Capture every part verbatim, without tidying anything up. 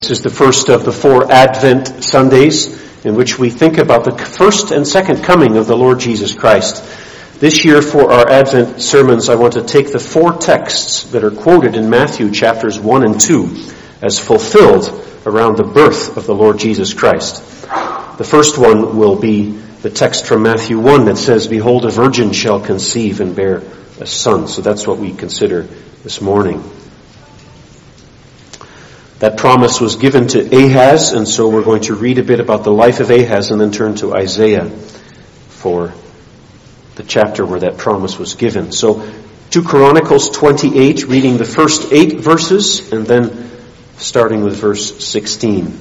This is the first of the four Advent Sundays in which we think about the first and second coming of the Lord Jesus Christ. This year for our Advent sermons, I want to take the four texts that are quoted in Matthew chapters one and two as fulfilled around the birth of the Lord Jesus Christ. The first one will be the text from Matthew one that says, "Behold, a virgin shall conceive and bear a son." So that's what we consider this morning. That promise was given to Ahaz, and so we're going to read a bit about the life of Ahaz and then turn to Isaiah for the chapter where that promise was given. So, two Chronicles twenty-eight, reading the first eight verses, and then starting with verse sixteen.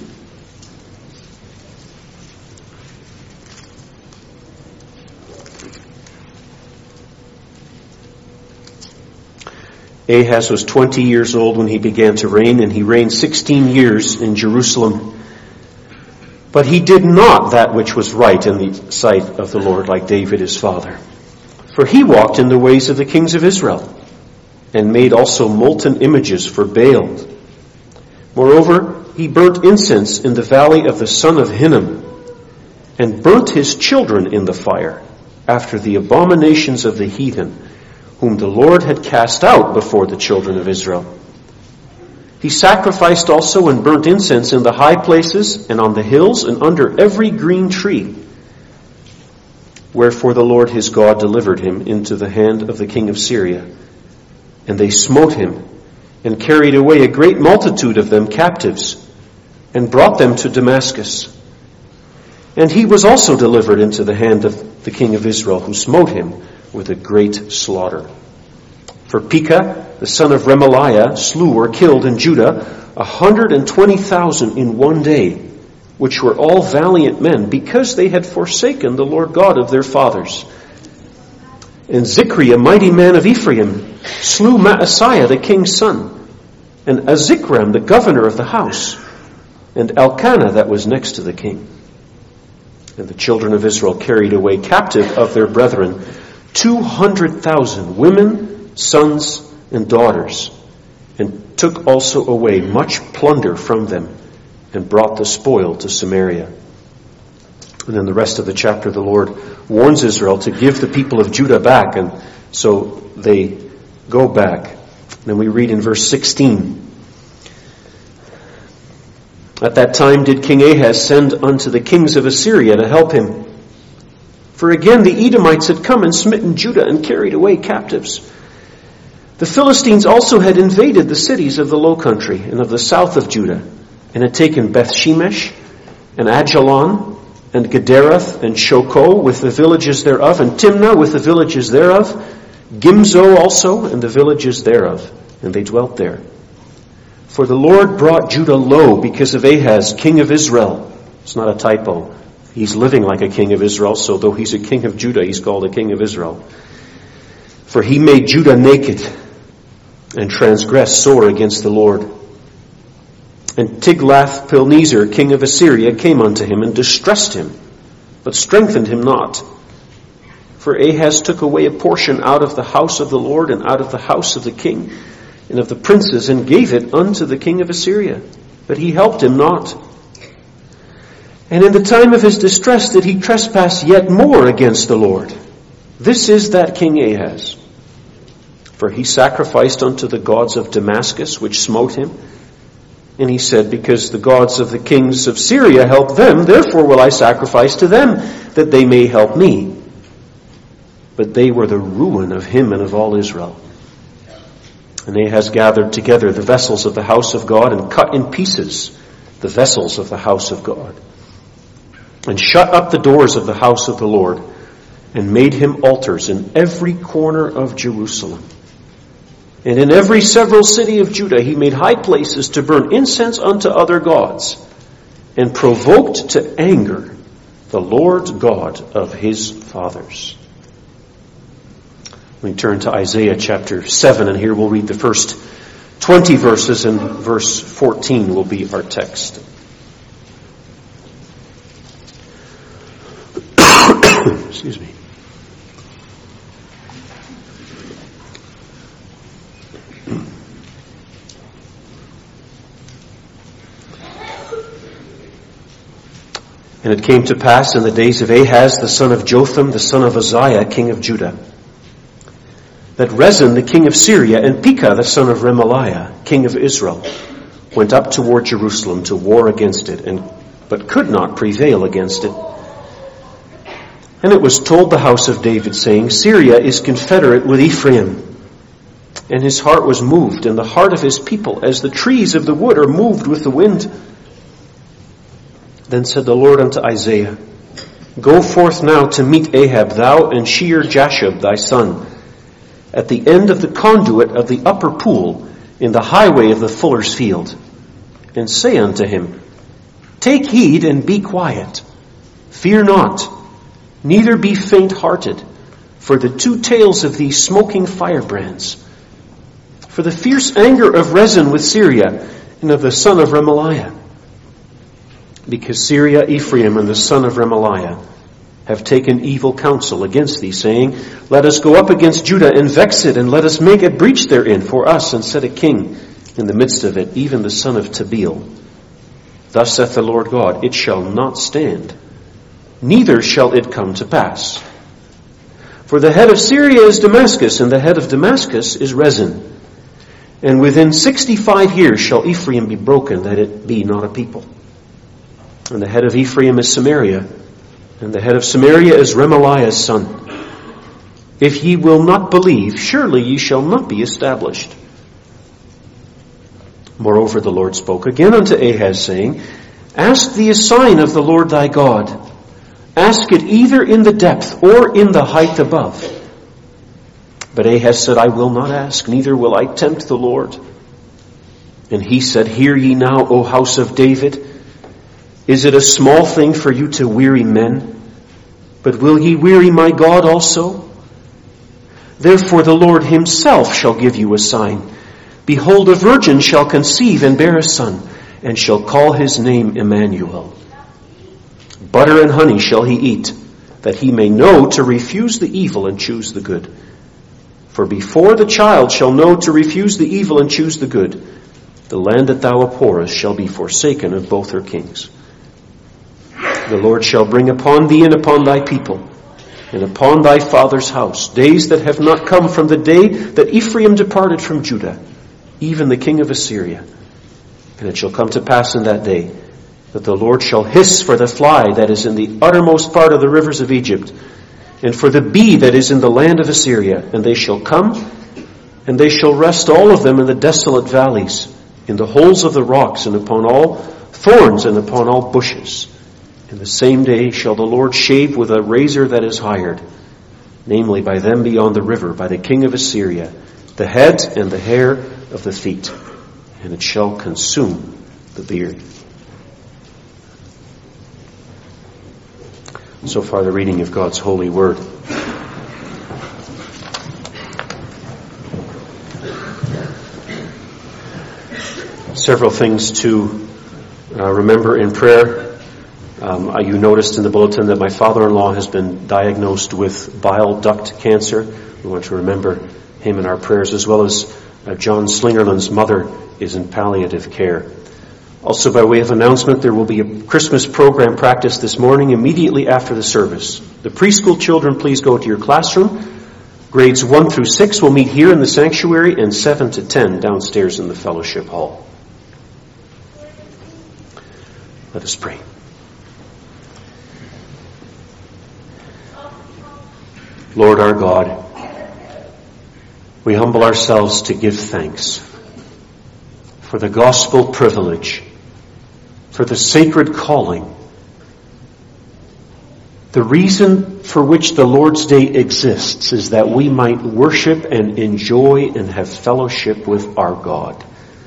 Ahaz was twenty years old when he began to reign, and he reigned sixteen years in Jerusalem. But he did not that which was right in the sight of the Lord, like David his father. For he walked in the ways of the kings of Israel, and made also molten images for Baal. Moreover, he burnt incense in the valley of the son of Hinnom, and burnt his children in the fire, after the abominations of the heathen, whom the Lord had cast out before the children of Israel. He sacrificed also and burnt incense in the high places and on the hills and under every green tree. Wherefore the Lord his God delivered him into the hand of the king of Syria. And they smote him and carried away a great multitude of them captives and brought them to Damascus. And he was also delivered into the hand of the king of Israel, who smote him with a great slaughter. For Pekah, the son of Remaliah, slew or killed in Judah a hundred and twenty thousand in one day, which were all valiant men, because they had forsaken the Lord God of their fathers. And Zichri, a mighty man of Ephraim, slew Maaseiah the king's son, and Azikram the governor of the house, and Elkanah that was next to the king. And the children of Israel carried away captive of their brethren two hundred thousand women, sons, and daughters, and took also away much plunder from them, and brought the spoil to Samaria. And then the rest of the chapter, the Lord warns Israel to give the people of Judah back, and so they go back. Then we read in verse sixteen. At that time did King Ahaz send unto the kings of Assyria to help him. For again the Edomites had come and smitten Judah and carried away captives. The Philistines also had invaded the cities of the low country and of the south of Judah, and had taken Beth-shemesh, and Ajalon, and Gederath, and Shoko with the villages thereof, and Timnah with the villages thereof, Gimzo also, and the villages thereof, and they dwelt there. For the Lord brought Judah low because of Ahaz, king of Israel. It's not a typo. He's living like a king of Israel, so though he's a king of Judah, he's called a king of Israel. For he made Judah naked and transgressed sore against the Lord. And Tiglath-Pilneser, king of Assyria, came unto him and distressed him, but strengthened him not. For Ahaz took away a portion out of the house of the Lord and out of the house of the king and of the princes, and gave it unto the king of Assyria, but he helped him not. And in the time of his distress did he trespass yet more against the Lord. This is that King Ahaz. For he sacrificed unto the gods of Damascus, which smote him. And he said, because the gods of the kings of Syria help them, therefore will I sacrifice to them, that they may help me. But they were the ruin of him and of all Israel. And Ahaz gathered together the vessels of the house of God, and cut in pieces the vessels of the house of God, and shut up the doors of the house of the Lord, and made him altars in every corner of Jerusalem. And in every several city of Judah he made high places to burn incense unto other gods, and provoked to anger the Lord God of his fathers. We turn to Isaiah chapter seven, and here we'll read the first twenty verses, and verse fourteen will be our text. Excuse me. And it came to pass in the days of Ahaz, the son of Jotham, the son of Uzziah, king of Judah, that Rezin, the king of Syria, and Pekah, the son of Remaliah, king of Israel, went up toward Jerusalem to war against it, and but could not prevail against it. And it was told the house of David, saying, Syria is confederate with Ephraim. And his heart was moved, and the heart of his people, as the trees of the wood are moved with the wind. Then said the Lord unto Isaiah, Go forth now to meet Ahab, thou and Shear-Jashub thy son, at the end of the conduit of the upper pool, in the highway of the fuller's field, and say unto him, Take heed and be quiet. Fear not, neither be faint-hearted, for the two tails of these smoking firebrands. For the fierce anger of Rezin with Syria, and of the son of Remaliah. Because Syria, Ephraim, and the son of Remaliah have taken evil counsel against thee, saying, Let us go up against Judah and vex it, and let us make a breach therein for us, and set a king in the midst of it, even the son of Tabeel. Thus saith the Lord God, It shall not stand, neither shall it come to pass. For the head of Syria is Damascus, and the head of Damascus is Rezin. And within sixty-five years shall Ephraim be broken, that it be not a people. And the head of Ephraim is Samaria, and the head of Samaria is Remaliah's son. If ye will not believe, surely ye shall not be established. Moreover, the Lord spoke again unto Ahaz, saying, Ask thee a sign of the Lord thy God. Ask it either in the depth or in the height above. But Ahaz said, I will not ask, neither will I tempt the Lord. And he said, Hear ye now, O house of David. Is it a small thing for you to weary men? But will ye weary my God also? Therefore the Lord himself shall give you a sign. Behold, a virgin shall conceive and bear a son, and shall call his name Emmanuel. Butter and honey shall he eat, that he may know to refuse the evil and choose the good. For before the child shall know to refuse the evil and choose the good, the land that thou abhorrest shall be forsaken of both her kings. The Lord shall bring upon thee and upon thy people, and upon thy father's house, days that have not come from the day that Ephraim departed from Judah, even the king of Assyria. And it shall come to pass in that day that the Lord shall hiss for the fly that is in the uttermost part of the rivers of Egypt, and for the bee that is in the land of Assyria. And they shall come, and they shall rest all of them in the desolate valleys, in the holes of the rocks, and upon all thorns, and upon all bushes. In the same day shall the Lord shave with a razor that is hired, namely by them beyond the river, by the king of Assyria, the head and the hair of the feet, and it shall consume the beard. So far, the reading of God's holy word. Several things to uh, remember in prayer. Um, you noticed in the bulletin that my father-in-law has been diagnosed with bile duct cancer. We want to remember him in our prayers, as well as uh, John Slingerland's mother is in palliative care. Also, by way of announcement, there will be a Christmas program practice this morning immediately after the service. The preschool children, please go to your classroom. Grades one through six will meet here in the sanctuary, and seven to ten downstairs in the fellowship hall. Let us pray. Lord our God, we humble ourselves to give thanks for the gospel privilege, for the sacred calling, the reason for which the Lord's Day exists is that we might worship and enjoy and have fellowship with our God.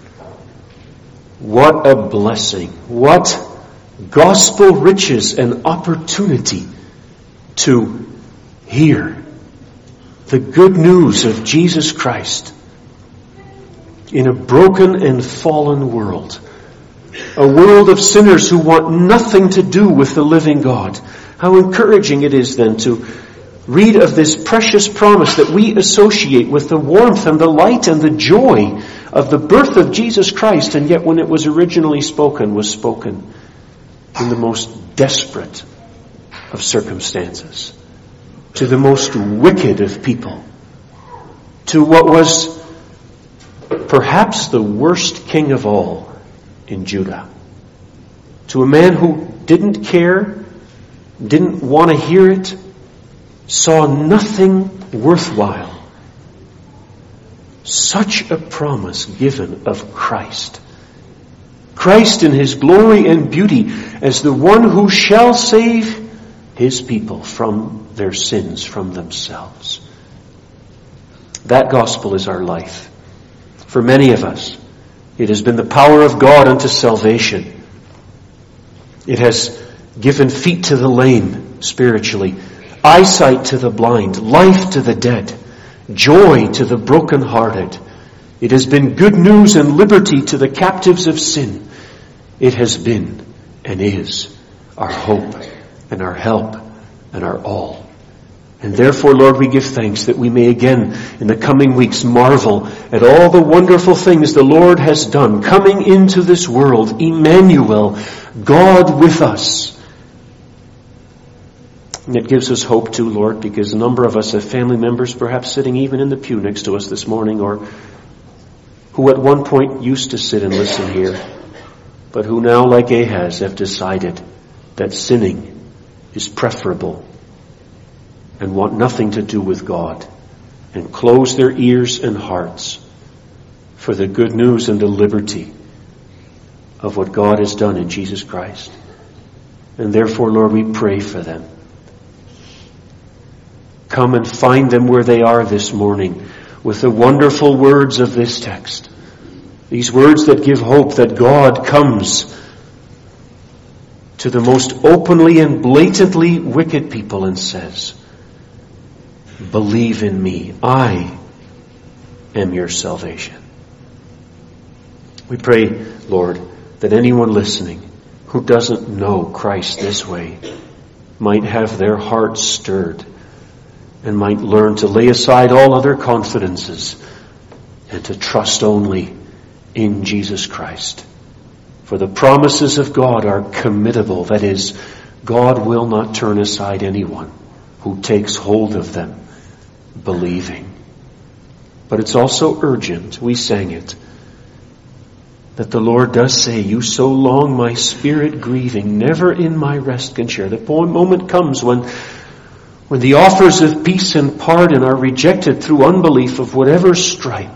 What a blessing, what gospel riches and opportunity to hear the good news of Jesus Christ in a broken and fallen world. A world of sinners who want nothing to do with the living God. How encouraging it is then to read of this precious promise that we associate with the warmth and the light and the joy of the birth of Jesus Christ, and yet when it was originally spoken, was spoken in the most desperate of circumstances, to the most wicked of people, to what was perhaps the worst king of all in Judah, to a man who didn't care, didn't want to hear it, saw nothing worthwhile. Such a promise given of Christ. Christ in his glory and beauty as the one who shall save his people from their sins, from themselves. That gospel is our life. For many of us, it has been the power of God unto salvation. It has given feet to the lame spiritually, eyesight to the blind, life to the dead, joy to the brokenhearted. It has been good news and liberty to the captives of sin. It has been and is our hope and our help and our all. And therefore, Lord, we give thanks that we may again in the coming weeks marvel at all the wonderful things the Lord has done coming into this world. Emmanuel, God with us. And it gives us hope too, Lord, because a number of us have family members perhaps sitting even in the pew next to us this morning, or who at one point used to sit and listen here, but who now, like Ahaz, have decided that sinning is preferable and want nothing to do with God, and close their ears and hearts for the good news and the liberty of what God has done in Jesus Christ. And therefore, Lord, we pray for them. Come and find them where they are this morning with the wonderful words of this text. These words that give hope that God comes to the most openly and blatantly wicked people and says, believe in me. I am your salvation. We pray, Lord, that anyone listening who doesn't know Christ this way might have their hearts stirred and might learn to lay aside all other confidences and to trust only in Jesus Christ. For the promises of God are committable. That is, God will not turn aside anyone who takes hold of them, believing. But it's also urgent. We sang it. That the Lord does say, you so long my spirit grieving, never in my rest can share. The moment comes when, when the offers of peace and pardon are rejected through unbelief of whatever stripe.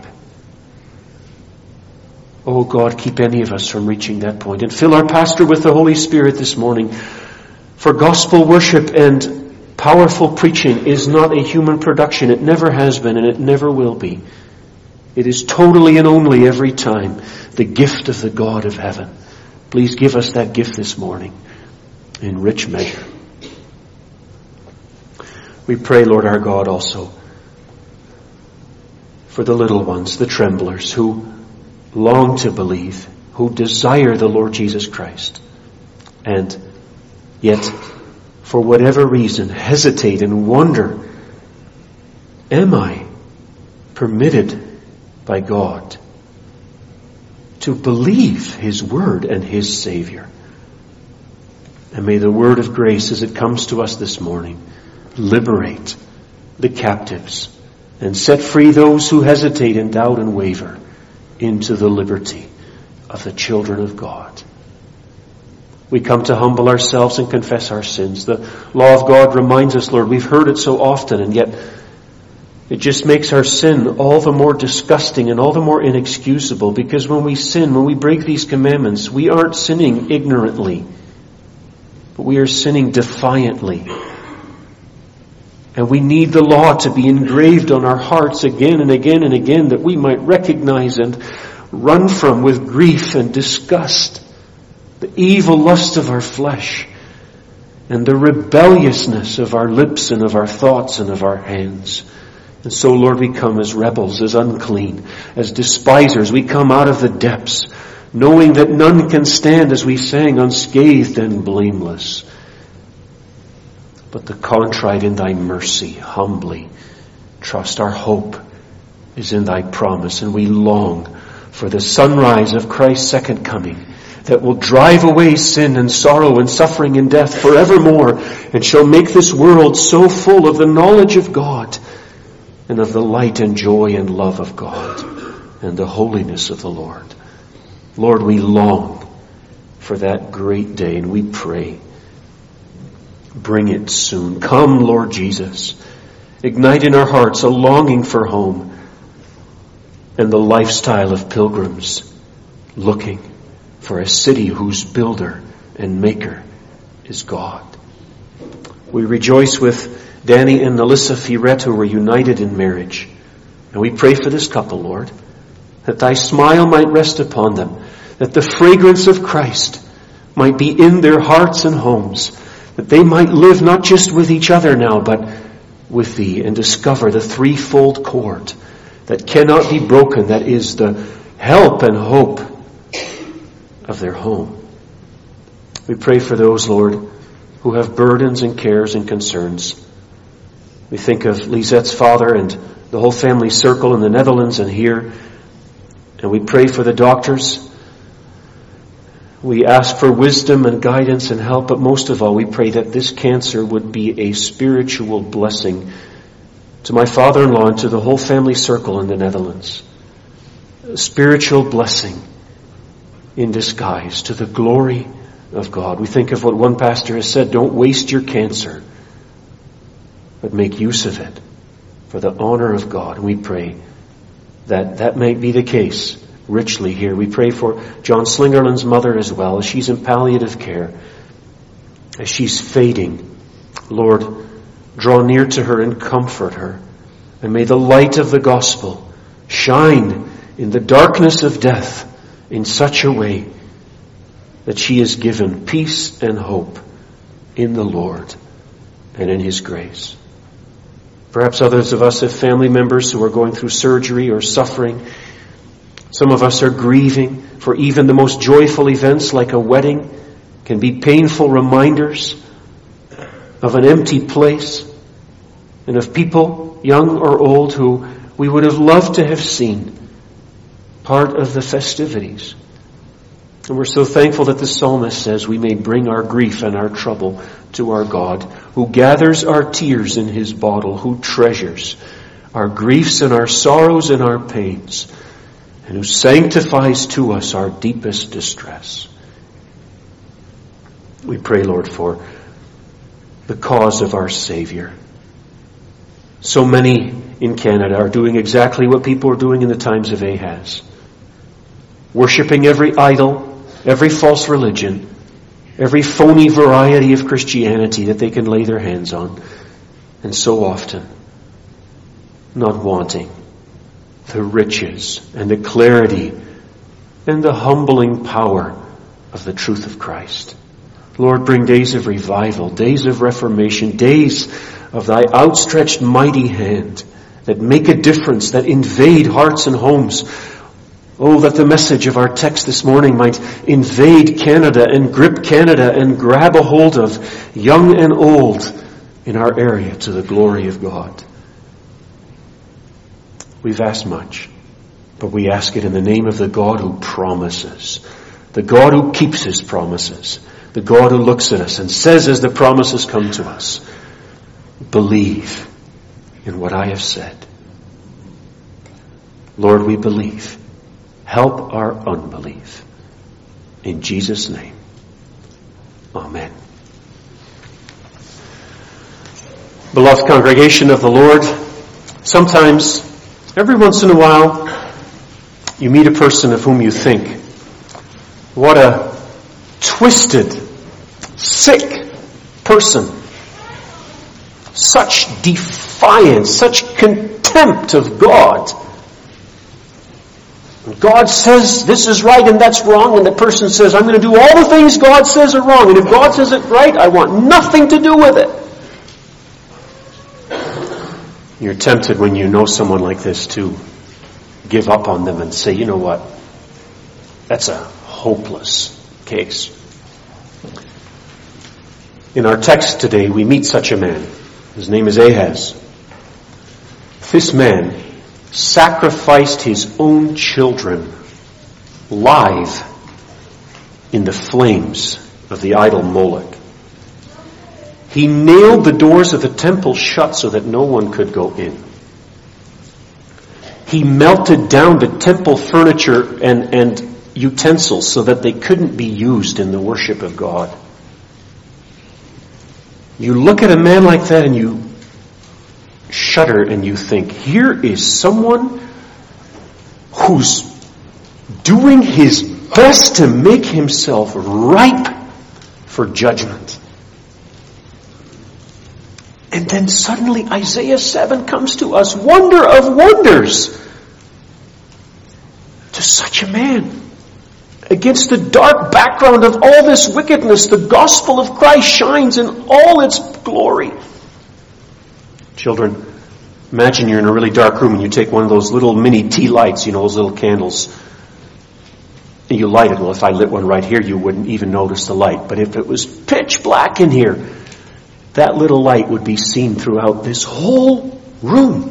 Oh God, keep any of us from reaching that point. And fill our pastor with the Holy Spirit this morning. For gospel worship and powerful preaching is not a human production. It never has been and it never will be. It is totally and only every time the gift of the God of heaven. Please give us that gift this morning in rich measure. We pray, Lord our God, also for the little ones, the tremblers, who long to believe, who desire the Lord Jesus Christ, and yet, for whatever reason, hesitate and wonder, am I permitted by God to believe His Word and His Savior? And may the word of grace as it comes to us this morning liberate the captives and set free those who hesitate and doubt and waver into the liberty of the children of God. We come to humble ourselves and confess our sins. The law of God reminds us, Lord, we've heard it so often, and yet it just makes our sin all the more disgusting and all the more inexcusable, because when we sin, when we break these commandments, we aren't sinning ignorantly, but we are sinning defiantly. And we need the law to be engraved on our hearts again and again and again, that we might recognize and run from with grief and disgust the evil lust of our flesh and the rebelliousness of our lips and of our thoughts and of our hands. And so, Lord, we come as rebels, as unclean, as despisers. We come out of the depths, knowing that none can stand, as we sang, unscathed and blameless. But the contrite in thy mercy humbly trust. Our hope is in thy promise, and we long for the sunrise of Christ's second coming, that will drive away sin and sorrow and suffering and death forevermore, and shall make this world so full of the knowledge of God and of the light and joy and love of God and the holiness of the Lord. Lord, we long for that great day, and we pray, bring it soon. Come, Lord Jesus. Ignite in our hearts a longing for home and the lifestyle of pilgrims looking for a city whose builder and maker is God. We rejoice with Danny and Melissa Firet, who were united in marriage. And we pray for this couple, Lord, that thy smile might rest upon them, that the fragrance of Christ might be in their hearts and homes, that they might live not just with each other now, but with thee, and discover the threefold cord that cannot be broken, that is the help and hope of their home. We pray for those, Lord, who have burdens and cares and concerns. We think of Lisette's father and the whole family circle in the Netherlands and here. And we pray for the doctors. We ask for wisdom and guidance and help, but most of all, we pray that this cancer would be a spiritual blessing to my father-in-law and to the whole family circle in the Netherlands. A spiritual blessing in disguise to the glory of God. We think of what one pastor has said, don't waste your cancer, but make use of it for the honor of God. And we pray that that may be the case richly here. We pray for John Slingerland's mother as well, as she's in palliative care, as she's fading. Lord, draw near to her and comfort her. And may the light of the gospel shine in the darkness of death in such a way that she is given peace and hope in the Lord and in His grace. Perhaps others of us have family members who are going through surgery or suffering. Some of us are grieving, for even the most joyful events like a wedding can be painful reminders of an empty place and of people, young or old, who we would have loved to have seen part of the festivities. And we're so thankful that the psalmist says we may bring our grief and our trouble to our God, who gathers our tears in His bottle, who treasures our griefs and our sorrows and our pains, and who sanctifies to us our deepest distress. We pray, Lord, for the cause of our Savior. So many in Canada are doing exactly what people were doing in the times of Ahaz. Worshipping every idol, every false religion, every phony variety of Christianity that they can lay their hands on. And so often, not wanting the riches and the clarity and the humbling power of the truth of Christ. Lord, bring days of revival, days of reformation, days of thy outstretched mighty hand that make a difference, that invade hearts and homes. Oh, that the message of our text this morning might invade Canada and grip Canada and grab a hold of young and old in our area to the glory of God. We've asked much, but we ask it in the name of the God who promises, the God who keeps His promises, the God who looks at us and says as the promises come to us, believe in what I have said. Lord, we believe. Help our unbelief. In Jesus' name. Amen. Beloved congregation of the Lord, sometimes, every once in a while, you meet a person of whom you think, what a twisted, sick person. Such defiance, such contempt of God. God says this is right and that's wrong, and the person says, I'm going to do all the things God says are wrong, and if God says it right, I want nothing to do with it. You're tempted when you know someone like this to give up on them and say, you know what, that's a hopeless case. In our text today, we meet such a man. His name is Ahaz. This man sacrificed his own children live in the flames of the idol Moloch. He nailed the doors of the temple shut so that no one could go in. He melted down the temple furniture and, and utensils so that they couldn't be used in the worship of God. You look at a man like that and you shudder and you think, here is someone who's doing his best to make himself ripe for judgment. And then suddenly Isaiah seven comes to us, wonder of wonders, to such a man. Against the dark background of all this wickedness, the gospel of Christ shines in all its glory. Children, imagine you're in a really dark room and you take one of those little mini tea lights, you know, those little candles, and you light it. Well, if I lit one right here, you wouldn't even notice the light. But if it was pitch black in here, that little light would be seen throughout this whole room.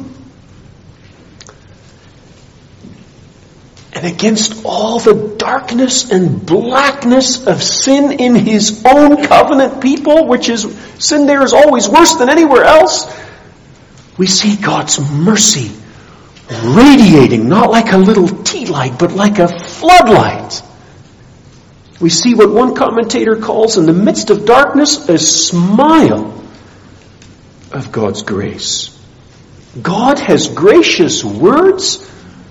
And against all the darkness and blackness of sin in his own covenant people, which is, sin there is always worse than anywhere else, we see God's mercy radiating, not like a little tea light, but like a floodlight. We see what one commentator calls, in the midst of darkness, a smile of God's grace. God has gracious words,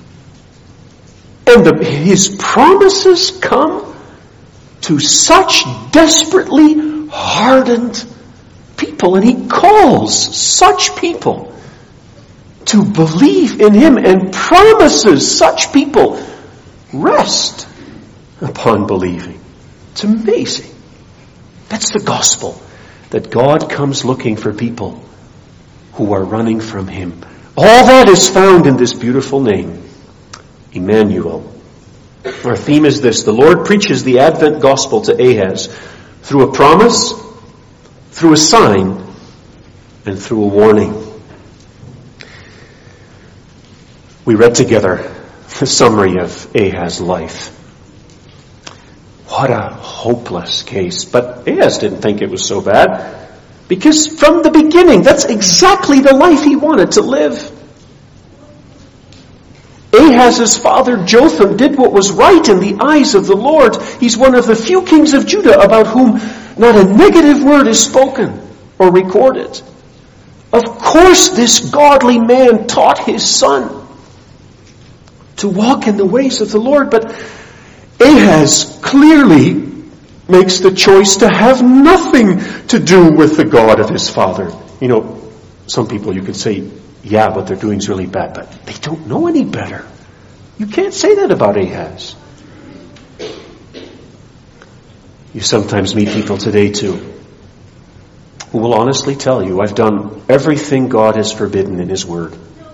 and the, his promises come to such desperately hardened people. And he calls such people to believe in him and promises such people rest upon believing. It's amazing. That's the gospel, that God comes looking for people who are running from him. All that is found in this beautiful name, Emmanuel. Our theme is this: the Lord preaches the Advent gospel to Ahaz through a promise, through a sign, and through a warning. We read together the summary of Ahaz's life. What a hopeless case. But Ahaz didn't think it was so bad, because from the beginning, that's exactly the life he wanted to live. Ahaz's father Jotham did what was right in the eyes of the Lord. He's one of the few kings of Judah about whom not a negative word is spoken or recorded. Of course, this godly man taught his son to walk in the ways of the Lord, but Ahaz clearly makes the choice to have nothing to do with the God of his father. You know, some people you could say, yeah, what they're doing is really bad, but they don't know any better. You can't say that about Ahaz. You sometimes meet people today too who will honestly tell you, I've done everything God has forbidden in his word.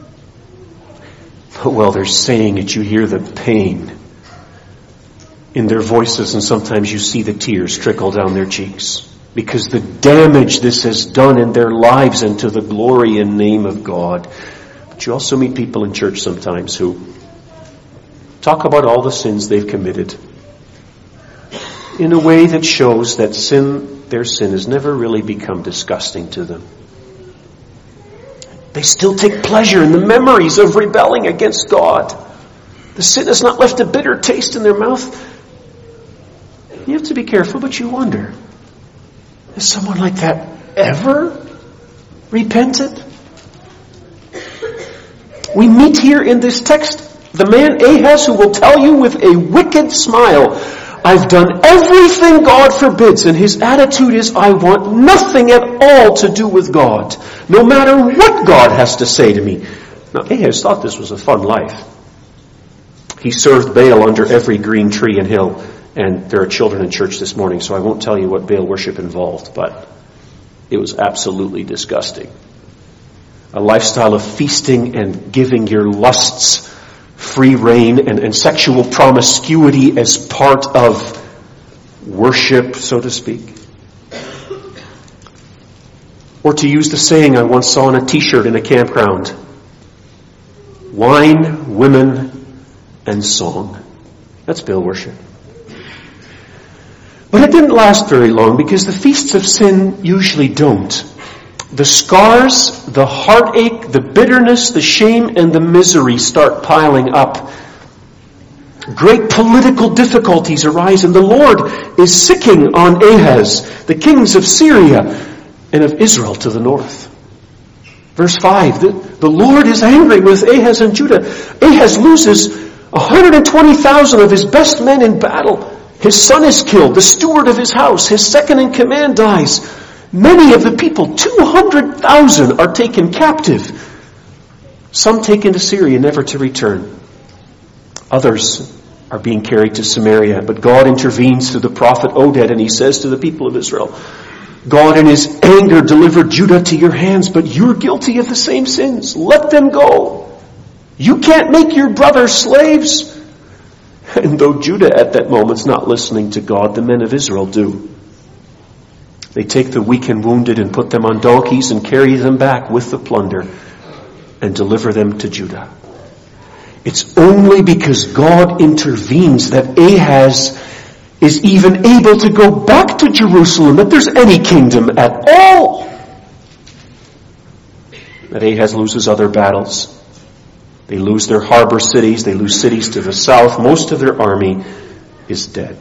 But while they're saying it, you hear the pain in their voices, and sometimes you see the tears trickle down their cheeks, because the damage this has done in their lives and to the glory and name of God. But you also meet people in church sometimes who talk about all the sins they've committed in a way that shows that sin, their sin has never really become disgusting to them. They still take pleasure in the memories of rebelling against God. The sin has not left a bitter taste in their mouth. You have to be careful, but you wonder, has someone like that ever repented? We meet here in this text the man Ahaz who will tell you with a wicked smile, I've done everything God forbids, and his attitude is, I want nothing at all to do with God, no matter what God has to say to me. Now, Ahaz thought this was a fun life. He served Baal under every green tree and hill, and there are children in church this morning, so I won't tell you what Baal worship involved, but it was absolutely disgusting. A lifestyle of feasting and giving your lusts free rein, and, and sexual promiscuity as part of worship, so to speak. Or to use the saying I once saw on a t-shirt in a campground, wine, women, and song. That's Baal worship. But it didn't last very long, because the feasts of sin usually don't. The scars, the heartache, the bitterness, the shame, and the misery start piling up. Great political difficulties arise, and the Lord is sicking on Ahaz, the kings of Syria and of Israel to the north. Verse five, the, the Lord is angry with Ahaz and Judah. Ahaz loses one hundred twenty thousand of his best men in battle. His son is killed, the steward of his house, his second in command dies. Many of the people, two hundred thousand, are taken captive. Some taken to Syria, never to return. Others are being carried to Samaria. But God intervenes through the prophet Oded, and he says to the people of Israel, God in his anger delivered Judah to your hands, but you're guilty of the same sins. Let them go. You can't make your brothers slaves. And though Judah at that moment's not listening to God, the men of Israel do. They take the weak and wounded and put them on donkeys and carry them back with the plunder and deliver them to Judah. It's only because God intervenes that Ahaz is even able to go back to Jerusalem, that there's any kingdom at all. That Ahaz loses other battles. They lose their harbor cities. They lose cities to the south. Most of their army is dead.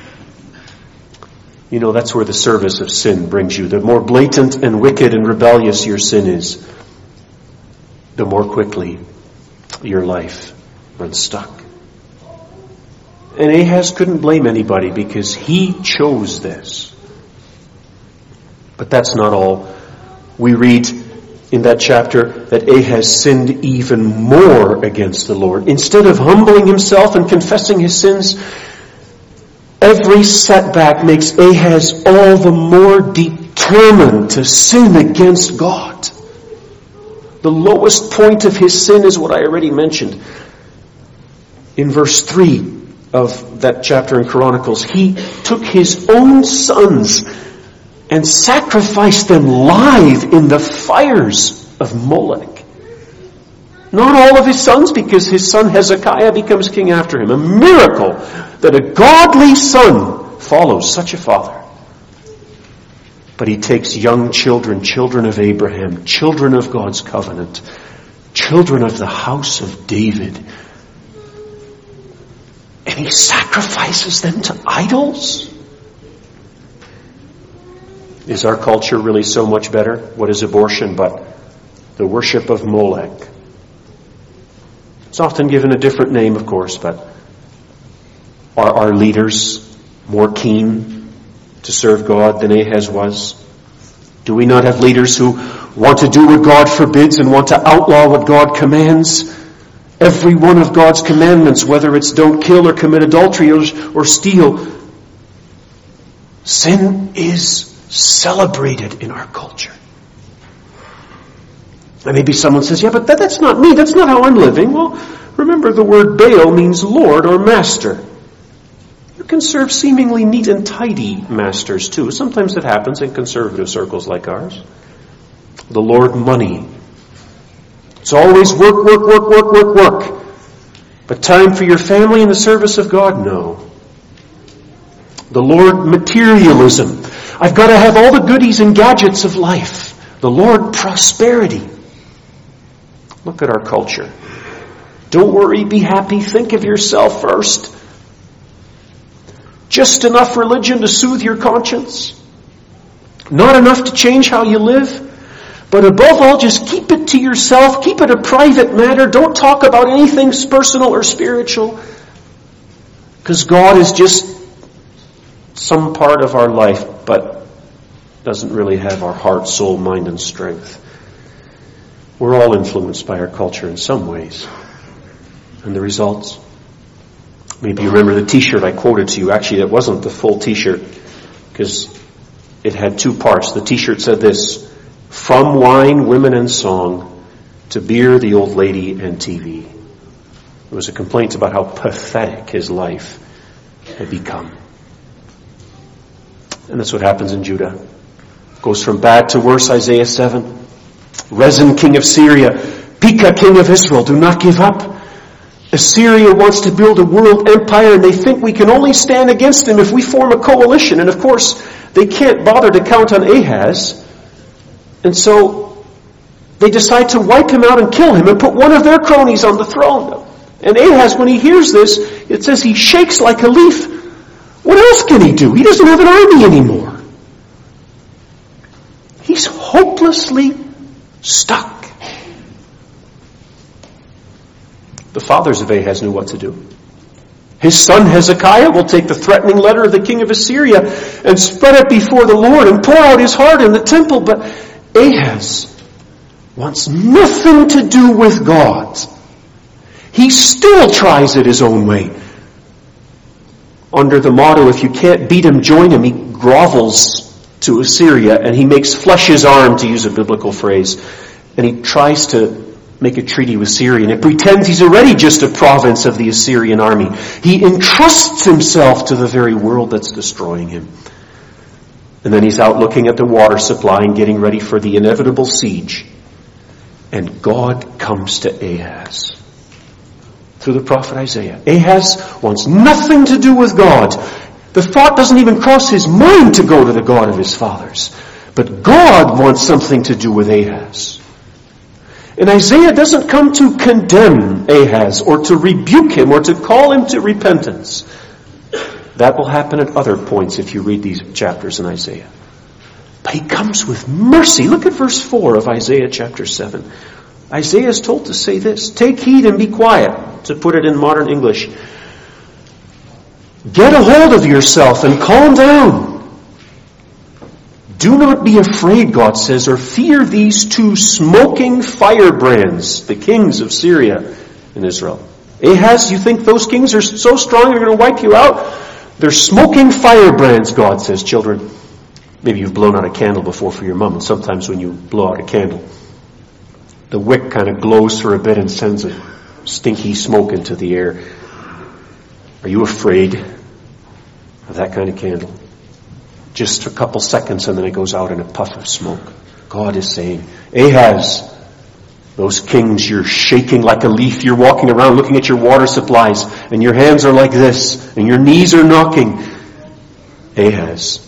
You know, that's where the service of sin brings you. The more blatant and wicked and rebellious your sin is, the more quickly your life runs stuck. And Ahaz couldn't blame anybody, because he chose this. But that's not all. We read in that chapter that Ahaz sinned even more against the Lord. Instead of humbling himself and confessing his sins, every setback makes Ahaz all the more determined to sin against God. The lowest point of his sin is what I already mentioned. In verse three of that chapter in Chronicles, he took his own sons and sacrificed them live in the fires of Molech. Not all of his sons, because his son Hezekiah becomes king after him. A miracle that a godly son follows such a father. But he takes young children, children of Abraham, children of God's covenant, children of the house of David, and he sacrifices them to idols? Is our culture really so much better? What is abortion but the worship of Molech? It's often given a different name, of course, but are our leaders more keen to serve God than Ahaz was? Do we not have leaders who want to do what God forbids and want to outlaw what God commands? Every one of God's commandments, whether it's don't kill or commit adultery or, or steal. Sin is celebrated in our culture. And maybe someone says, yeah, but that, that's not me. That's not how I'm living. Well, remember the word Baal means Lord or Master. You can serve seemingly neat and tidy masters too. Sometimes it happens in conservative circles like ours. The Lord money. It's always work, work, work, work, work, work. But time for your family and the service of God? No. The Lord materialism. I've got to have all the goodies and gadgets of life. The Lord prosperity. Look at our culture. Don't worry, be happy, think of yourself first. Just enough religion to soothe your conscience. Not enough to change how you live. But above all, just keep it to yourself. Keep it a private matter. Don't talk about anything personal or spiritual. Because God is just some part of our life, but doesn't really have our heart, soul, mind, and strength. We're all influenced by our culture in some ways. And the results? Maybe you remember the t-shirt I quoted to you. Actually, it wasn't the full t-shirt, because it had two parts. The t-shirt said this: from wine, women, and song, to beer, the old lady, and T V. It was a complaint about how pathetic his life had become. And that's what happens in Judah. It goes from bad to worse, Isaiah seven. Rezin, king of Syria, Pekah, king of Israel, do not give up. Assyria wants to build a world empire, and they think we can only stand against them if we form a coalition. And of course, they can't bother to count on Ahaz. And so they decide to wipe him out and kill him and put one of their cronies on the throne. And Ahaz, when he hears this, it says he shakes like a leaf. What else can he do? He doesn't have an army anymore. He's hopelessly stuck. The fathers of Ahaz knew what to do. His son Hezekiah will take the threatening letter of the king of Assyria and spread it before the Lord and pour out his heart in the temple. But Ahaz wants nothing to do with God. He still tries it his own way. Under the motto, if you can't beat him, join him, he grovels to Assyria and he makes flesh his arm, to use a biblical phrase. And he tries to make a treaty with Syria, and it pretends he's already just a province of the Assyrian army. He entrusts himself to the very world that's destroying him. And then he's out looking at the water supply and getting ready for the inevitable siege. And God comes to Ahaz through the prophet Isaiah. Ahaz wants nothing to do with God. The thought doesn't even cross his mind to go to the God of his fathers. But God wants something to do with Ahaz. And Isaiah doesn't come to condemn Ahaz or to rebuke him or to call him to repentance. That will happen at other points if you read these chapters in Isaiah. But he comes with mercy. Look at verse four of Isaiah chapter seven. Isaiah is told to say this: "Take heed and be quiet," to put it in modern English. Get a hold of yourself and calm down. Do not be afraid, God says, or fear these two smoking firebrands, the kings of Syria and Israel. Ahaz, you think those kings are so strong they're going to wipe you out? They're smoking firebrands, God says, children. Maybe you've blown out a candle before for your mom, and sometimes when you blow out a candle, the wick kind of glows for a bit and sends a stinky smoke into the air. Are you afraid of that kind of candle? Just a couple seconds and then it goes out in a puff of smoke. God is saying, Ahaz, those kings, you're shaking like a leaf. You're walking around looking at your water supplies and your hands are like this and your knees are knocking. Ahaz,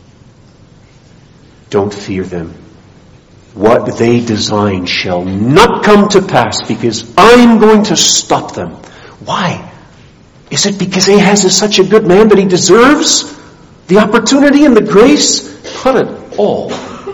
don't fear them. What they design shall not come to pass because I'm going to stop them. Why? Is it because Ahaz is such a good man that he deserves the opportunity and the grace? Not at all.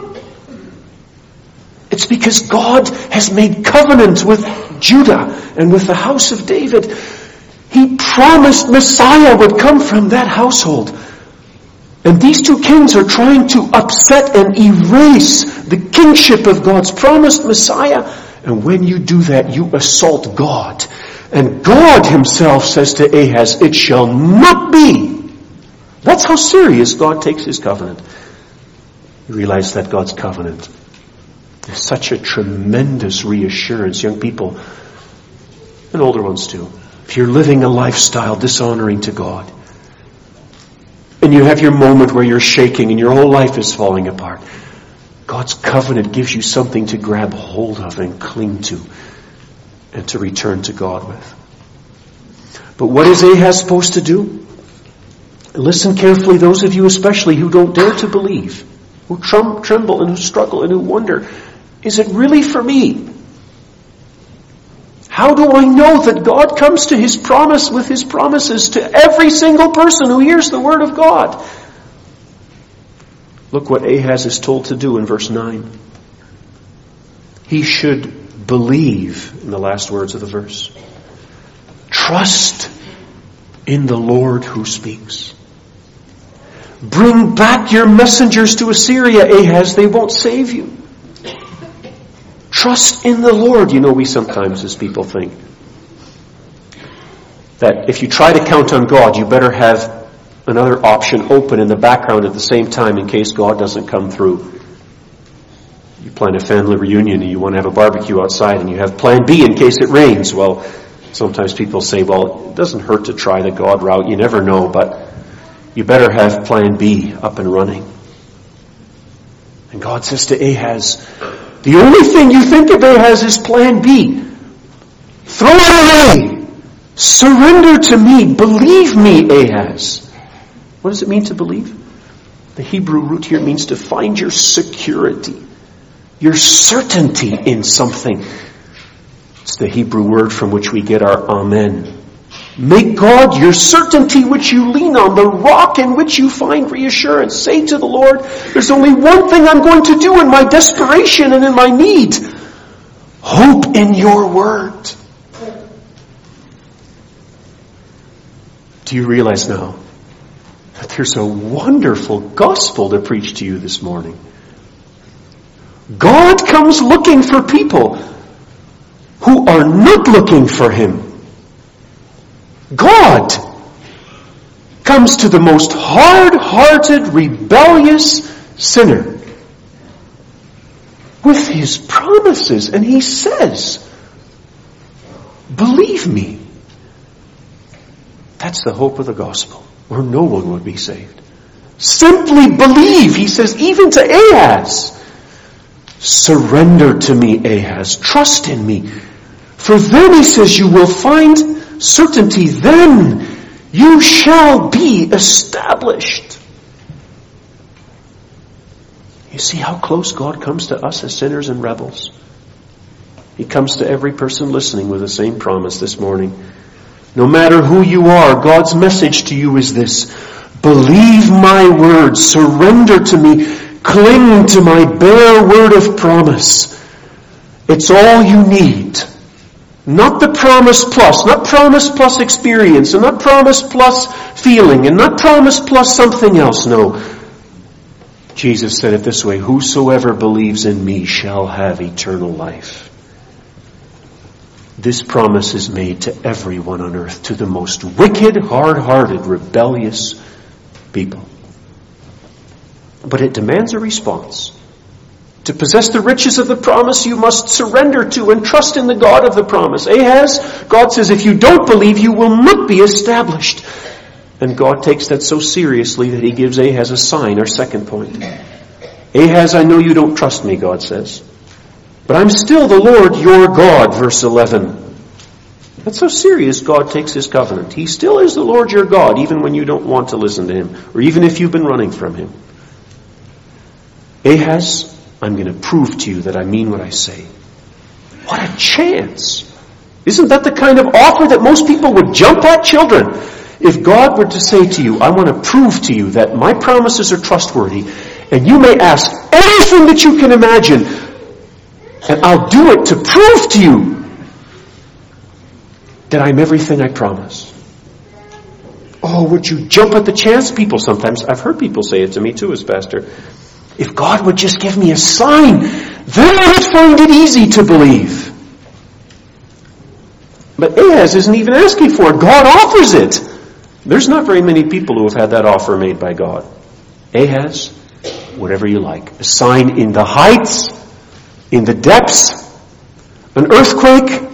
It's because God has made covenant with Judah and with the house of David. He promised Messiah would come from that household. And these two kings are trying to upset and erase the kingship of God's promised Messiah. And when you do that, you assault God. And God himself says to Ahaz, it shall not be. That's how serious God takes his covenant. You realize that God's covenant is such a tremendous reassurance, young people, and older ones too. If you're living a lifestyle dishonoring to God, and you have your moment where you're shaking and your whole life is falling apart, God's covenant gives you something to grab hold of and cling to and to return to God with. But what is Ahaz supposed to do? Listen carefully, those of you especially who don't dare to believe, who trem- tremble and who struggle and who wonder, is it really for me? How do I know that God comes to his promise with his promises to every single person who hears the word of God? Look what Ahaz is told to do in verse nine. He should believe, in the last words of the verse. Trust in the Lord who speaks. Bring back your messengers to Assyria, Ahaz. They won't save you. Trust in the Lord. You know, we sometimes as people think that if you try to count on God, you better have another option open in the background at the same time in case God doesn't come through. You plan a family reunion and you want to have a barbecue outside and you have plan B in case it rains. Well, sometimes people say, well, it doesn't hurt to try the God route. You never know, but you better have plan B up and running. And God says to Ahaz, the only thing you think of, Ahaz, is plan B. Throw it away. Surrender to me. Believe me, Ahaz. What does it mean to believe? The Hebrew root here means to find your security, your certainty in something. It's the Hebrew word from which we get our amen. Make God your certainty which you lean on, the rock in which you find reassurance. Say to the Lord, there's only one thing I'm going to do in my desperation and in my need. Hope in your word. Do you realize now that there's a wonderful gospel to preach to you this morning? God comes looking for people who are not looking for him. God comes to the most hard-hearted, rebellious sinner with his promises, and he says, believe me. That's the hope of the gospel, or no one would be saved. Simply believe, he says, even to Ahaz. Surrender to me, Ahaz. Trust in me. For then, he says, you will find certainty. Then you shall be established. You see how close God comes to us as sinners and rebels? He comes to every person listening with the same promise this morning. No matter who you are, God's message to you is this. Believe my word. Surrender to me. Cling to my bare word of promise. It's all you need. Not the promise plus, not promise plus experience, and not promise plus feeling, and not promise plus something else. No. Jesus said it this way, whosoever believes in me shall have eternal life. This promise is made to everyone on earth, to the most wicked, hard-hearted, rebellious people. But it demands a response. To possess the riches of the promise, you must surrender to and trust in the God of the promise. Ahaz, God says, if you don't believe, you will not be established. And God takes that so seriously that he gives Ahaz a sign, our second point. Ahaz, I know you don't trust me, God says. But I'm still the Lord your God, verse eleven. That's so serious God takes his covenant. He still is the Lord your God, even when you don't want to listen to him, or even if you've been running from him. Ahaz, I'm going to prove to you that I mean what I say. What a chance! Isn't that the kind of offer that most people would jump at? Children, if God were to say to you, I want to prove to you that my promises are trustworthy, and you may ask anything that you can imagine, and I'll do it to prove to you that I'm everything I promise. Oh, would you jump at the chance? People sometimes, I've heard people say it to me too as pastor. If God would just give me a sign, then I would find it easy to believe. But Ahaz isn't even asking for it. God offers it. There's not very many people who have had that offer made by God. Ahaz, whatever you like. A sign in the heights, in the depths, an earthquake,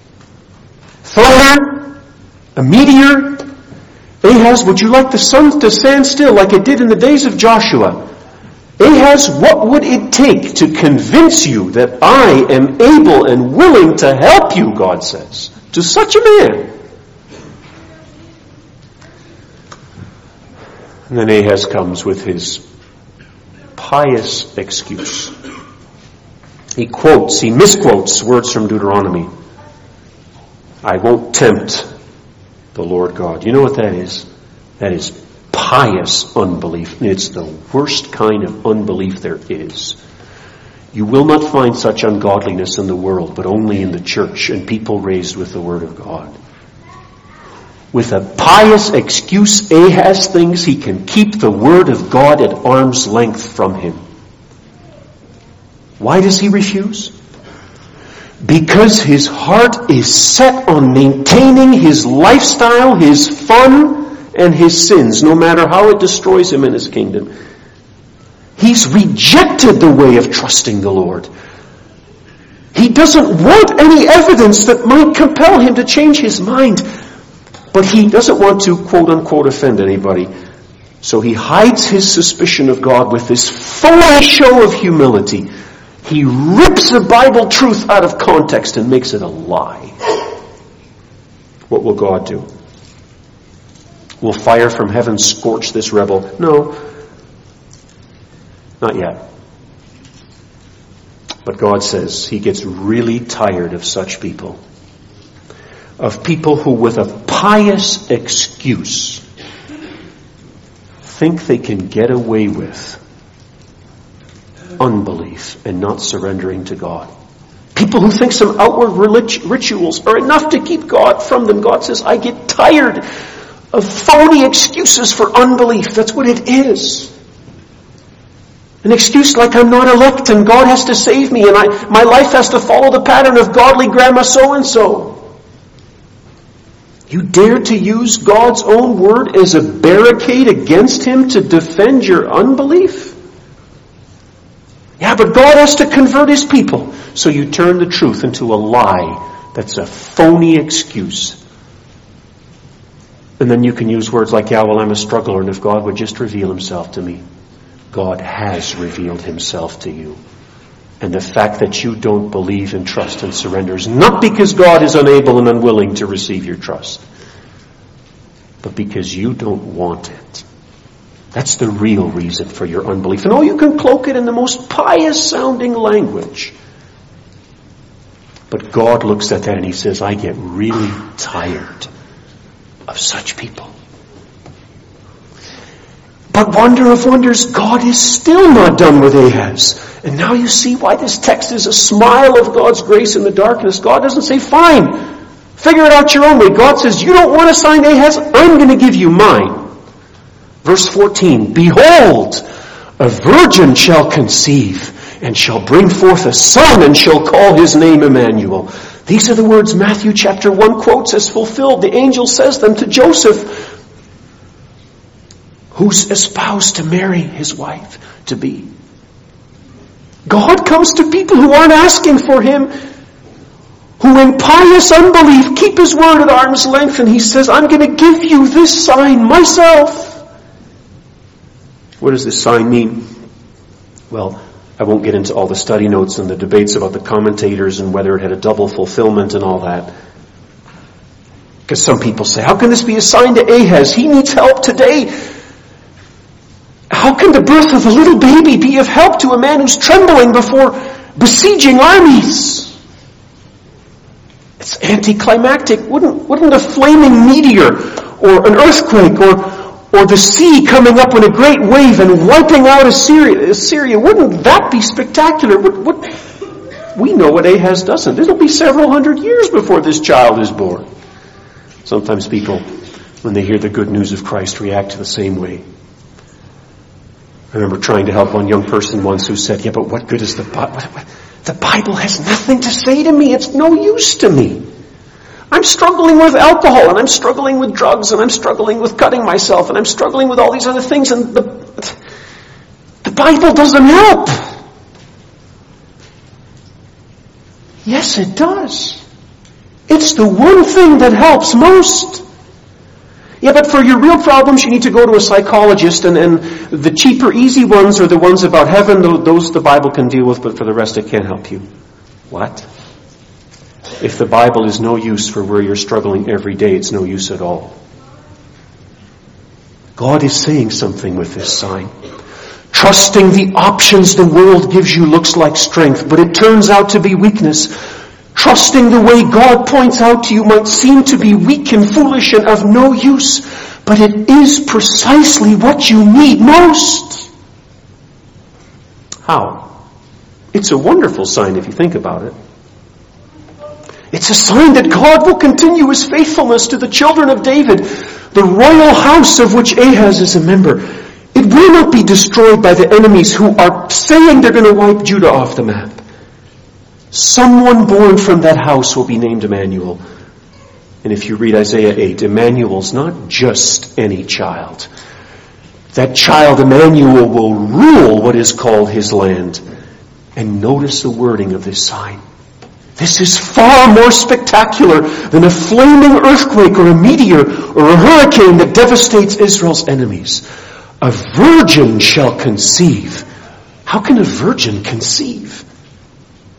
thunder, a meteor. Ahaz, would you like the sun to stand still like it did in the days of Joshua? Ahaz, what would it take to convince you that I am able and willing to help you, God says, to such a man? And then Ahaz comes with his pious excuse. He quotes, he misquotes words from Deuteronomy. I won't tempt the Lord God. You know what that is? That is pious unbelief. It's the worst kind of unbelief there is. You will not find such ungodliness in the world, but only in the church and people raised with the Word of God. With a pious excuse, Ahaz thinks he can keep the Word of God at arm's length from him. Why does he refuse? Because his heart is set on maintaining his lifestyle, his fun, and his sins, no matter how it destroys him in his kingdom. He's rejected the way of trusting the Lord. He doesn't want any evidence that might compel him to change his mind. But he doesn't want to, quote unquote, offend anybody. So he hides his suspicion of God with this phony show of humility. He rips a Bible truth out of context and makes it a lie. What will God do? Will fire from heaven scorch this rebel? No, not yet. But God says he gets really tired of such people. Of people who with a pious excuse think they can get away with unbelief and not surrendering to God. People who think some outward relig- rituals are enough to keep God from them. God says, I get tired of phony excuses for unbelief. That's what it is. An excuse like I'm not elect and God has to save me and I, my life has to follow the pattern of godly grandma so-and-so. You dare to use God's own word as a barricade against him to defend your unbelief? Yeah, but God has to convert his people. So you turn the truth into a lie that's a phony excuse. And then you can use words like, yeah, well, I'm a struggler, and if God would just reveal himself to me. God has revealed himself to you. And the fact that you don't believe and trust and surrender is not because God is unable and unwilling to receive your trust, but because you don't want it. That's the real reason for your unbelief. And oh, you can cloak it in the most pious sounding language. But God looks at that and he says, I get really tired of such people. But wonder of wonders, God is still not done with Ahaz. And now you see why this text is a smile of God's grace in the darkness. God doesn't say, fine, figure it out your own way. God says, you don't want to sign Ahaz? I'm going to give you mine. Verse fourteen, behold, a virgin shall conceive and shall bring forth a son and shall call his name Emmanuel. These are the words Matthew chapter one quotes as fulfilled. The angel says them to Joseph, who's espoused to Mary, his wife, to be. God comes to people who aren't asking for him, who in pious unbelief keep his word at arm's length, and he says, I'm going to give you this sign myself. What does this sign mean? Well, I won't get into all the study notes and the debates about the commentators and whether it had a double fulfillment and all that. Because some people say, how can this be a sign to Ahaz? He needs help today. How can the birth of a little baby be of help to a man who's trembling before besieging armies? It's anticlimactic. Wouldn't, wouldn't a flaming meteor or an earthquake or, or the sea coming up in a great wave and wiping out Assyria, Assyria wouldn't that be spectacular? What, what, we know what Ahaz doesn't. It'll be several hundred years before this child is born. Sometimes people, when they hear the good news of Christ, react the same way. I remember trying to help one young person once who said, yeah, but what good is the Bible? The Bible has nothing to say to me. It's no use to me. I'm struggling with alcohol, and I'm struggling with drugs, and I'm struggling with cutting myself, and I'm struggling with all these other things, and the, the Bible doesn't help. Yes, it does. It's the one thing that helps most. Yeah, but for your real problems, you need to go to a psychologist, and, and the cheaper, easy ones are the ones about heaven. Those the Bible can deal with, but for the rest, it can't help you. What? If the Bible is no use for where you're struggling every day, it's no use at all. God is saying something with this sign. Trusting the options the world gives you looks like strength, but it turns out to be weakness. Trusting the way God points out to you might seem to be weak and foolish and of no use, but it is precisely what you need most. How? It's a wonderful sign if you think about it. It's a sign that God will continue his faithfulness to the children of David, the royal house of which Ahaz is a member. It will not be destroyed by the enemies who are saying they're going to wipe Judah off the map. Someone born from that house will be named Emmanuel. And if you read Isaiah eight, Emmanuel's not just any child. That child, Emmanuel, will rule what is called his land. And notice the wording of this sign. This is far more spectacular than a flaming earthquake or a meteor or a hurricane that devastates Israel's enemies. A virgin shall conceive. How can a virgin conceive?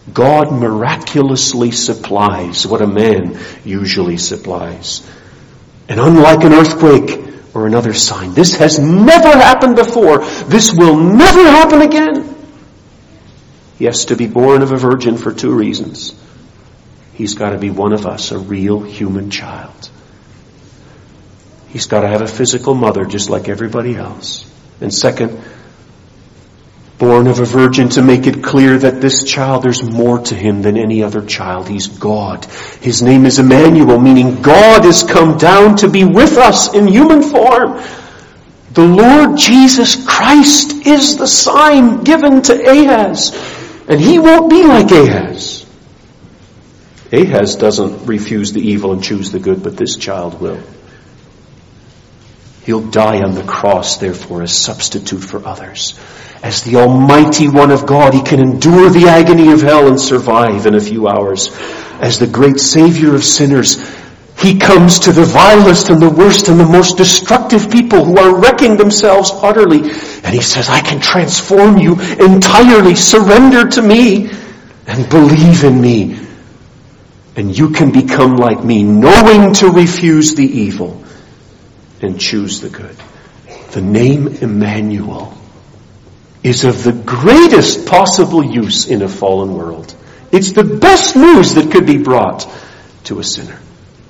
God miraculously supplies what a man usually supplies. And unlike an earthquake or another sign, this has never happened before. This will never happen again. He has to be born of a virgin for two reasons. He's got to be one of us, a real human child. He's got to have a physical mother just like everybody else. And second, born of a virgin to make it clear that this child, there's more to him than any other child. He's God. His name is Emmanuel, meaning God has come down to be with us in human form. The Lord Jesus Christ is the sign given to Ahaz. And he won't be like Ahaz. Ahaz doesn't refuse the evil and choose the good, but this child will. He'll die on the cross, therefore, as substitute for others. As the Almighty One of God, he can endure the agony of hell and survive in a few hours. As the great Savior of sinners, he comes to the vilest and the worst and the most destructive people who are wrecking themselves utterly. And he says, I can transform you entirely. Surrender to me and believe in me. And you can become like me, knowing to refuse the evil and choose the good. The name Emmanuel is of the greatest possible use in a fallen world. It's the best news that could be brought to a sinner.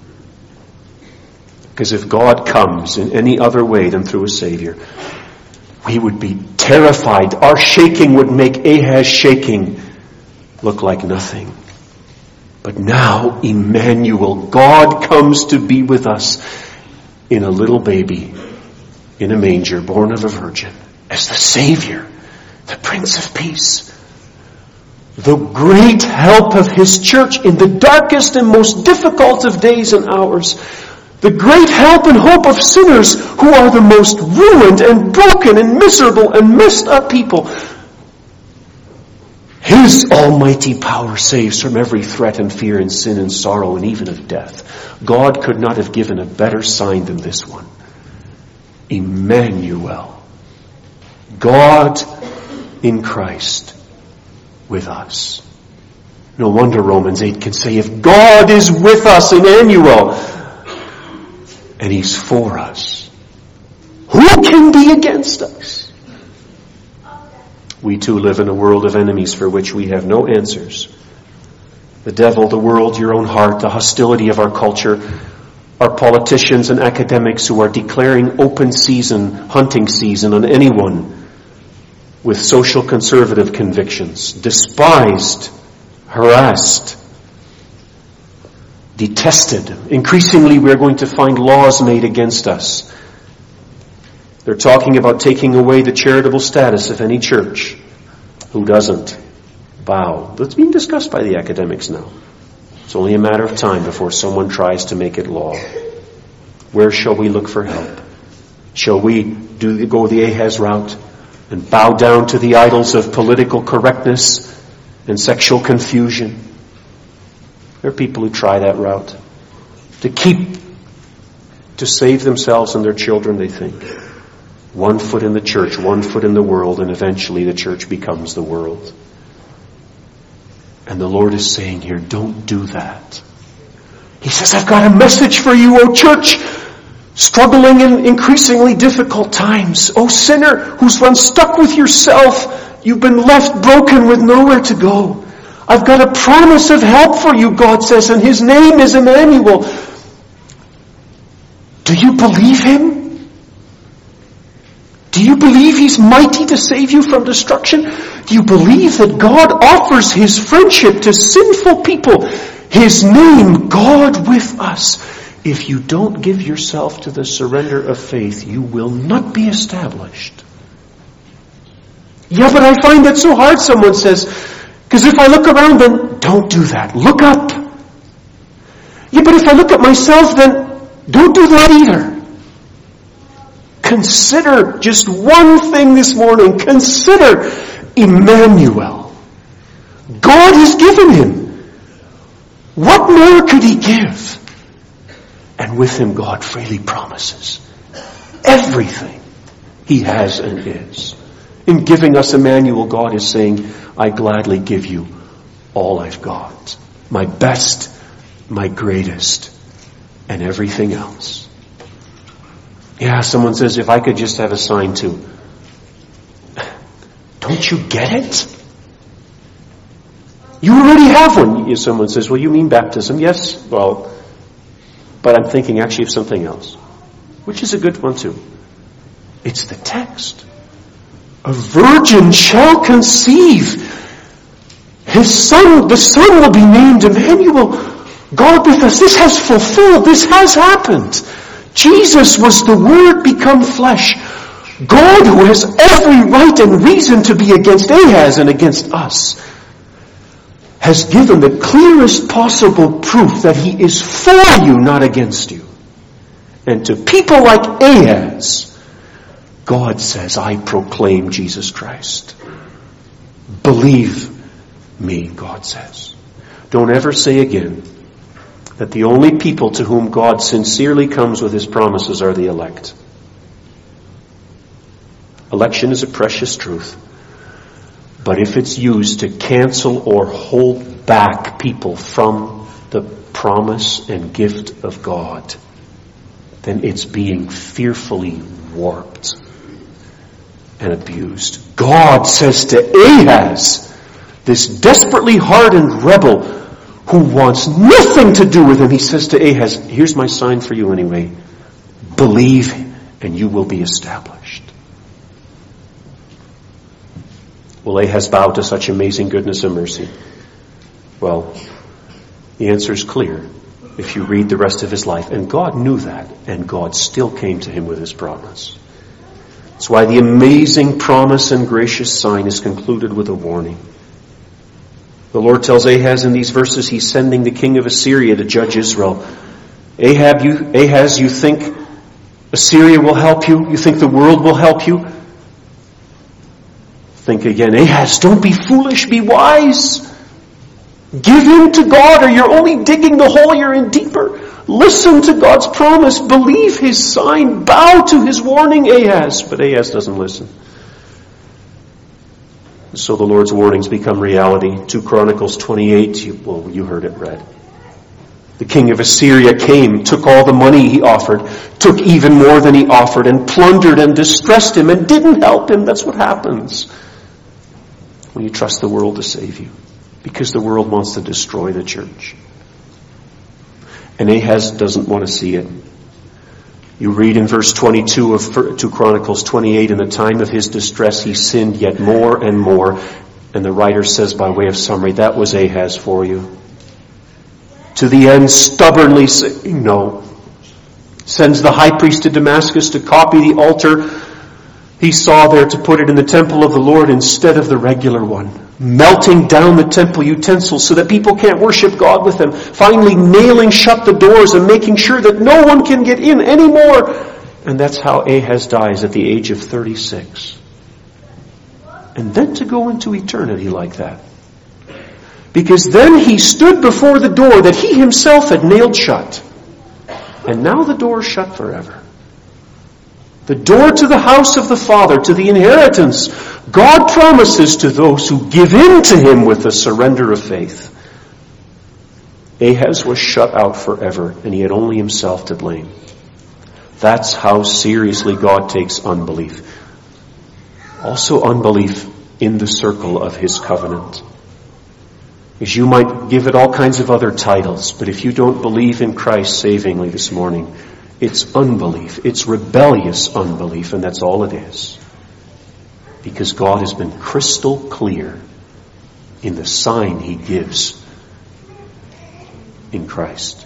Because if God comes in any other way than through a Savior, we would be terrified. Our shaking would make Ahaz shaking look like nothing. But now, Emmanuel, God comes to be with us in a little baby, in a manger, born of a virgin, as the Savior, the Prince of Peace, the great help of his church in the darkest and most difficult of days and hours, the great help and hope of sinners who are the most ruined and broken and miserable and messed up people. His almighty power saves from every threat and fear and sin and sorrow and even of death. God could not have given a better sign than this one. Emmanuel. God in Christ with us. No wonder Romans eight can say, if God is with us, Emmanuel, and he's for us, who can be against us? We too live in a world of enemies for which we have no answers. The devil, the world, your own heart, the hostility of our culture, our politicians and academics who are declaring open season, hunting season on anyone with social conservative convictions, despised, harassed, detested. Increasingly, we're going to find laws made against us. They're talking about taking away the charitable status of any church who doesn't bow. That's being discussed by the academics now. It's only a matter of time before someone tries to make it law. Where shall we look for help? Shall we do go the Ahaz route and bow down to the idols of political correctness and sexual confusion? There are people who try that route to keep, to save themselves and their children, they think. One foot in the church, one foot in the world, and eventually the church becomes the world. And the Lord is saying here, don't do that. He says, I've got a message for you, O church, struggling in increasingly difficult times. O sinner who's run stuck with yourself, you've been left broken with nowhere to go. I've got a promise of help for you, God says, and his name is Emmanuel. Do you believe him? Do you believe he's mighty to save you from destruction? Do you believe that God offers his friendship to sinful people? His name, God with us. If you don't give yourself to the surrender of faith, you will not be established. Yeah, but I find that so hard, someone says, because if I look around, then don't do that. Look up. Yeah, but if I look at myself, then don't do that either. Consider just one thing this morning. Consider Emmanuel. God has given him. What more could he give? And with him, God freely promises everything he has and is. In giving us Emmanuel, God is saying, I gladly give you all I've got. My best, my greatest, and everything else. Yeah, someone says, if I could just have a sign too. Don't you get it? You already have one. Someone says, well, you mean baptism? Yes, well, but I'm thinking actually of something else, which is a good one too. It's the text. A virgin shall conceive. His son, the son will be named Emmanuel. God with us. This has fulfilled. This has happened. Jesus was the Word become flesh. God, who has every right and reason to be against Ahaz and against us, has given the clearest possible proof that he is for you, not against you. And to people like Ahaz, God says, I proclaim Jesus Christ. Believe me, God says. Don't ever say again that the only people to whom God sincerely comes with his promises are the elect. Election is a precious truth. But if it's used to cancel or hold back people from the promise and gift of God, then it's being fearfully warped and abused. God says to Ahaz, this desperately hardened rebel who wants nothing to do with him, he says to Ahaz, here's my sign for you anyway. Believe and you will be established. Will Ahaz bow to such amazing goodness and mercy? Well, the answer is clear if you read the rest of his life. And God knew that, and God still came to him with his promise. That's why the amazing promise and gracious sign is concluded with a warning. The Lord tells Ahaz in these verses he's sending the king of Assyria to judge Israel. Ahab, you, Ahaz, you think Assyria will help you? You think the world will help you? Think again. Ahaz, don't be foolish, be wise. Give in to God or you're only digging the hole you're in deeper. Listen to God's promise. Believe his sign. Bow to his warning, Ahaz. But Ahaz doesn't listen. So the Lord's warnings become reality. Second Chronicles twenty-eight, you, well, you heard it read. The king of Assyria came, took all the money he offered, took even more than he offered, and plundered and distressed him and didn't help him. That's what happens when you trust the world to save you. Because the world wants to destroy the church. And Ahaz doesn't want to see it. You read in verse twenty-two of Second Chronicles twenty-eight, in the time of his distress he sinned yet more and more. And the writer says by way of summary, that was Ahaz for you. To the end, stubbornly saying no. Sends the high priest to Damascus to copy the altar he saw there, to put it in the temple of the Lord instead of the regular one. Melting down the temple utensils so that people can't worship God with them. Finally nailing shut the doors and making sure that no one can get in anymore. And that's how Ahaz dies at the age of thirty-six. And then to go into eternity like that. Because then he stood before the door that he himself had nailed shut. And now the door is shut forever. The door to the house of the Father, to the inheritance God promises to those who give in to him with the surrender of faith. Ahaz was shut out forever, and he had only himself to blame. That's how seriously God takes unbelief. Also unbelief in the circle of his covenant. Because you might give it all kinds of other titles, but if you don't believe in Christ savingly this morning, it's unbelief. It's rebellious unbelief, and that's all it is. Because God has been crystal clear in the sign he gives in Christ.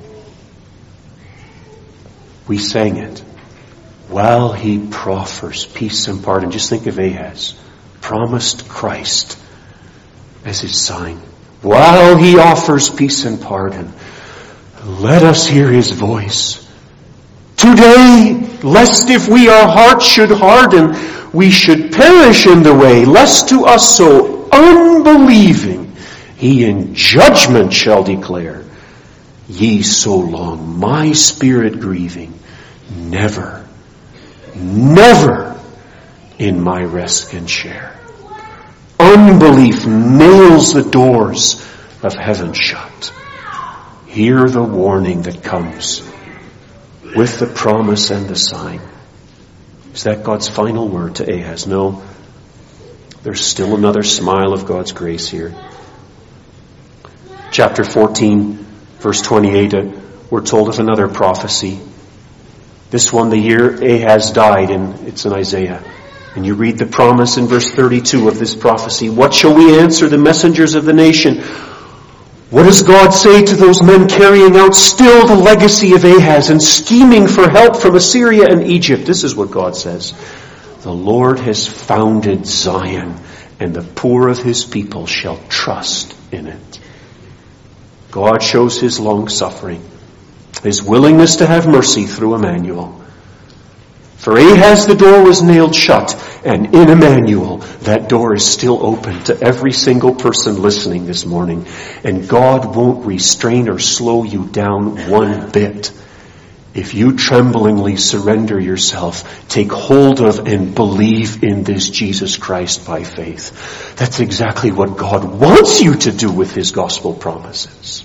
We sang it. While he proffers peace and pardon. Just think of Ahaz. Promised Christ as his sign. While he offers peace and pardon, let us hear his voice. Today, lest if we our hearts should harden, we should perish in the way, lest to us so unbelieving, he in judgment shall declare, ye so long my spirit grieving, never, never in my rest can share. Unbelief nails the doors of heaven shut. Hear the warning that comes with the promise and the sign. Is that God's final word to Ahaz? No. There's still another smile of God's grace here. Chapter fourteen, verse twenty-eight, uh, we're told of another prophecy. This one, the year Ahaz died, and it's in Isaiah. And you read the promise in verse thirty-two of this prophecy. What shall we answer the messengers of the nation? What does God say to those men carrying out still the legacy of Ahaz and scheming for help from Assyria and Egypt? This is what God says. The Lord has founded Zion, and the poor of his people shall trust in it. God shows his long-suffering, his willingness to have mercy through Emmanuel. For Ahaz the door was nailed shut, and in Emmanuel that door is still open to every single person listening this morning. And God won't restrain or slow you down one bit. If you tremblingly surrender yourself, take hold of and believe in this Jesus Christ by faith. That's exactly what God wants you to do with his gospel promises.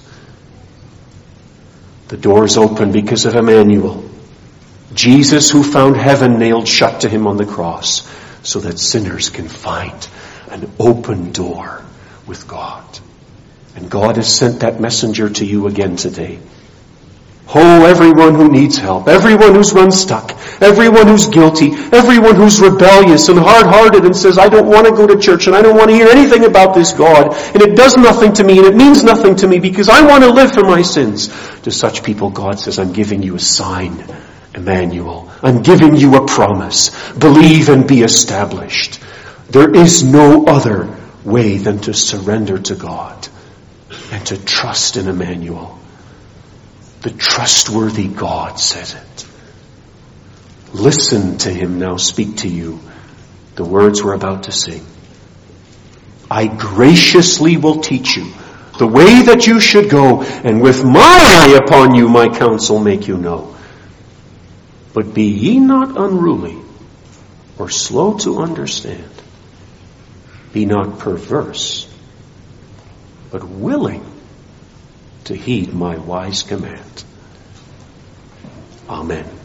The door is open because of Emmanuel, Jesus who found heaven nailed shut to him on the cross, so that sinners can find an open door with God. And God has sent that messenger to you again today. Oh, everyone who needs help, everyone who's run stuck, everyone who's guilty, everyone who's rebellious and hard-hearted and says, I don't want to go to church and I don't want to hear anything about this God, and it does nothing to me and it means nothing to me because I want to live for my sins. To such people, God says, I'm giving you a sign, Emmanuel. I'm giving you a promise. Believe and be established. There is no other way than to surrender to God and to trust in Emmanuel. The trustworthy God says it. Listen to him now speak to you the words we're about to sing. I graciously will teach you the way that you should go, and with my eye upon you my counsel make you know. But be ye not unruly or slow to understand. Be not perverse, but willing to heed my wise command. Amen.